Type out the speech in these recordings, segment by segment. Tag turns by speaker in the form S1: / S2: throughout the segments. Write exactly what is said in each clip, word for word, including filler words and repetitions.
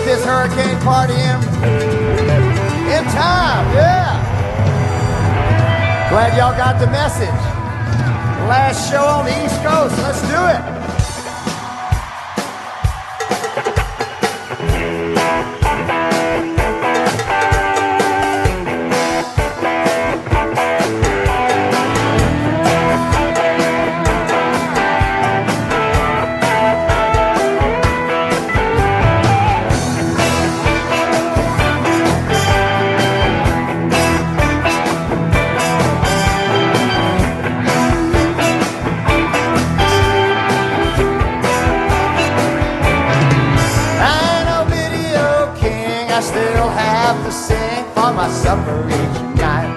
S1: this hurricane party in, in time, yeah. Glad y'all got the message. Last show on the East Coast, let's do it. My supper each night.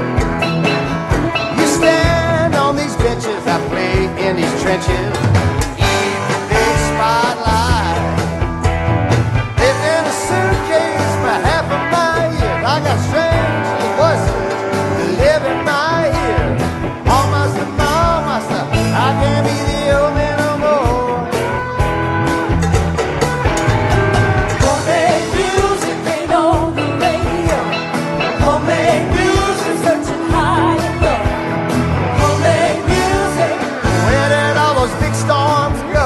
S1: You stand on these benches, I play in these trenches. Evening big spotlight. Lived in a suitcase for half of my years. I got strange voices that live in my ears. Oh, master, oh, master, I can't be the old man no more. Homemade music ain't on the radio. Homemade music, searching high and low. Homemade music, where did all those big storms go?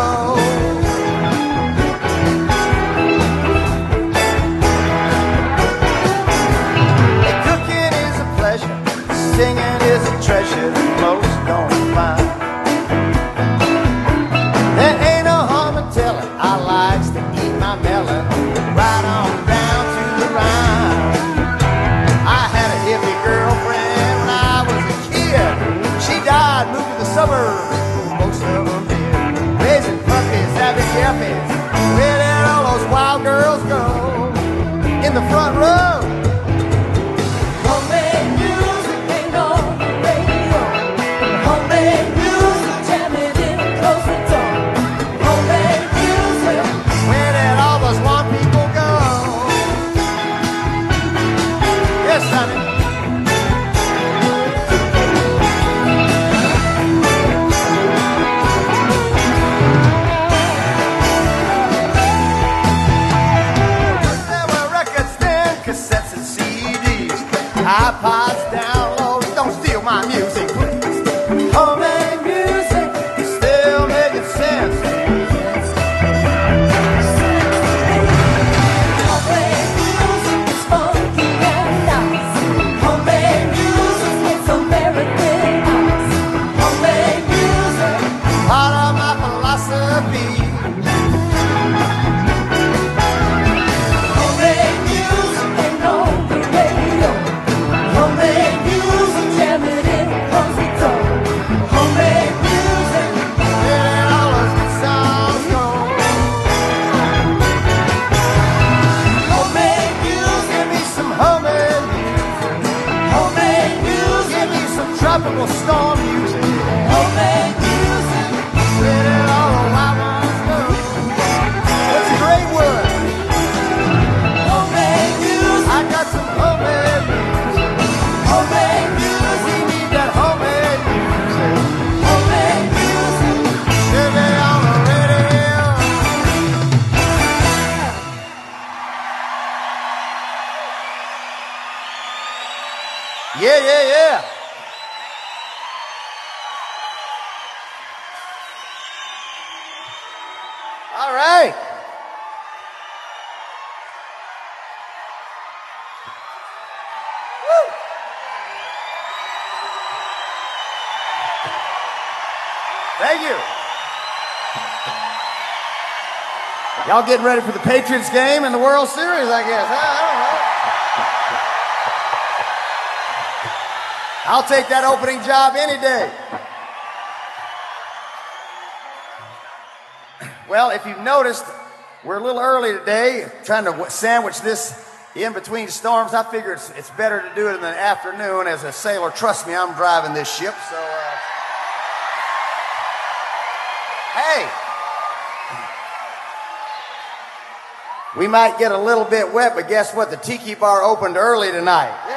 S1: Hey, cooking is a pleasure, singing is a treasure that most don't find. There ain't no harm in telling, I likes to eat my melon right on down to the Rhine. I had a hippie girlfriend when I was a kid. She died, moved to the suburbs, most of them did. Raising puppies, having yuppies. Where did all those wild girls go? In the front row. Homemade music ain't on the radio. Homemade music, jamming in close the door. Homemade music, where did all those one people go? Yes, honey. There were records then, cassettes and C Ds, iPods, downloads. Don't steal my music, please. Homemade music is still making sense. Homemade music is funky and nice. Homemade music makes American nice. Homemade music, part of my philosophy. Homemade music ain't on the radio. Homemade music, jamming in close the door. Homemade music, where did all those good songs go? Homemade music, give me some homemade music. Homemade music, give me some tropical storm music. Homemade music, where did all the wild ones go? What's a great word? Homemade music, I got some homemade music. Homemade music, we need that homemade music. Homemade music, should be on the radio. Yeah, yeah, yeah. All right. Woo. Thank you. Y'all getting ready for the Patriots game and the World Series, I guess. Huh? I don't know. I'll take that opening job any day. Well, if you've noticed, we're a little early today, trying to w- sandwich this in between storms. I figure it's, it's better to do it in the afternoon. As a sailor, trust me, I'm driving this ship, so... Uh... Hey! We might get a little bit wet, but guess what? The Tiki Bar opened early tonight. Yeah.